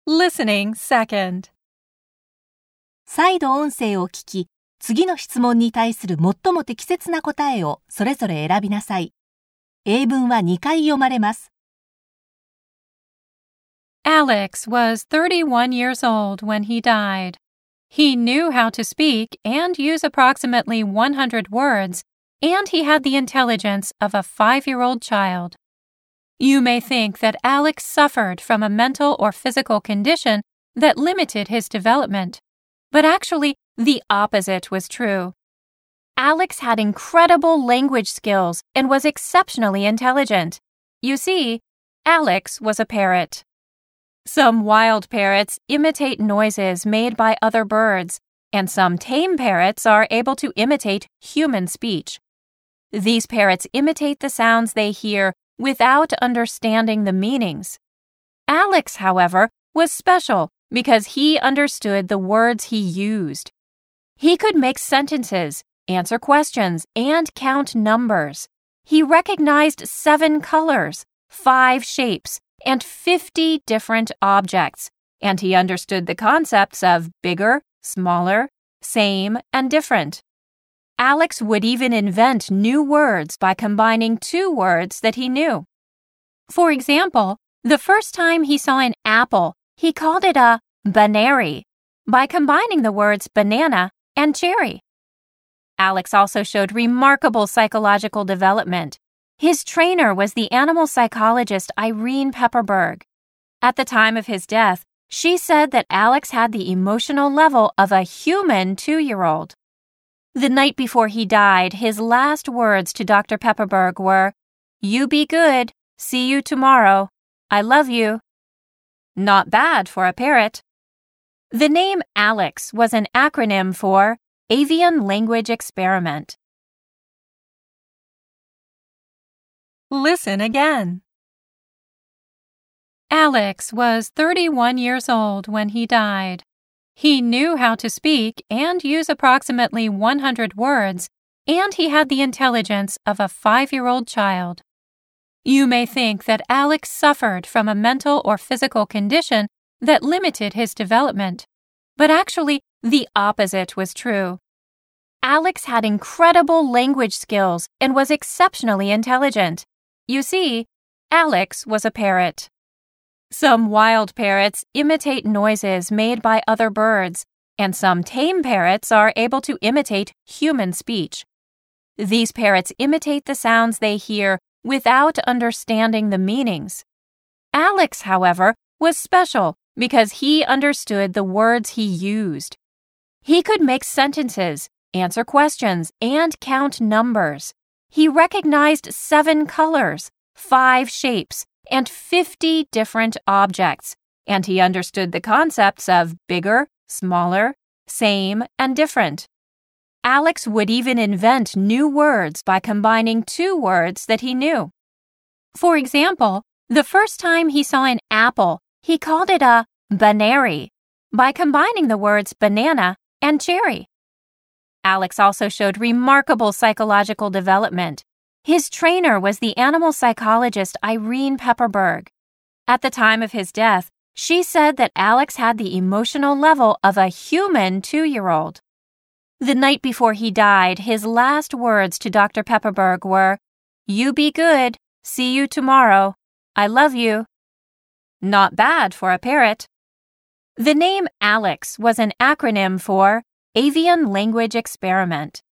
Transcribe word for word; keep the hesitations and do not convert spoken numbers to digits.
Listening second. 再度音声を聞き、次の質問に対する最も適切な答えをそれぞれ選びなさい。英文はにかい読まれます。 Alex was thirty-one years old when he died. He knew how to speak and use approximately one hundred words, and he had the intelligence of a five-year-old child. You may think that Alex suffered from a mental or physical condition that limited his development, but actually the opposite was true. Alex had incredible language skills and was exceptionally intelligent. You see, Alex was a parrot. Some wild parrots imitate noises made by other birds, and some tame parrots are able to imitate human speech. These parrots imitate the sounds they hear without understanding the meanings. Alex, however, was special because he understood the words he used. He could make sentences, answer questions, and count numbers. He recognized seven colors, five shapes, and fifty different objects, and he understood the concepts of bigger, smaller, same, and different. Alex would even invent new words by combining two words that he knew. For example, the first time he saw an apple, he called it a banary by combining the words banana and cherry. Alex also showed remarkable psychological development. His trainer was the animal psychologist Irene Pepperberg. At the time of his death, she said that Alex had the emotional level of a human two-year-old. The night before he died, his last words to Doctor Pepperberg were, "You be good. See you tomorrow. I love you." Not bad for a parrot. The name Alex was an acronym for Avian Language Experiment. Listen again. Alex was thirty-one years old when he died. He knew how to speak and use approximately one hundred words, and he had the intelligence of a five-year-old child. You may think that Alex suffered from a mental or physical condition that limited his development, but actually the opposite was true. Alex had incredible language skills and was exceptionally intelligent. You see, Alex was a parrot. Some wild parrots imitate noises made by other birds, and some tame parrots are able to imitate human speech. These parrots imitate the sounds they hear without understanding the meanings. Alex, however, was special because he understood the words he used. He could make sentences, answer questions, and count numbers. He recognized seven colors, five shapes, and fifty different objects, and he understood the concepts of bigger, smaller, same, and different. Alex would even invent new words by combining two words that he knew. For example, the first time he saw an apple, he called it a banary by combining the words banana and cherry. Alex also showed remarkable psychological development. His trainer was the animal psychologist Irene Pepperberg. At the time of his death, she said that Alex had the emotional level of a human two-year-old. The night before he died, his last words to Doctor Pepperberg were, "You be good. See you tomorrow. I love you." Not bad for a parrot. The name Alex was an acronym for Avian Language Experiment.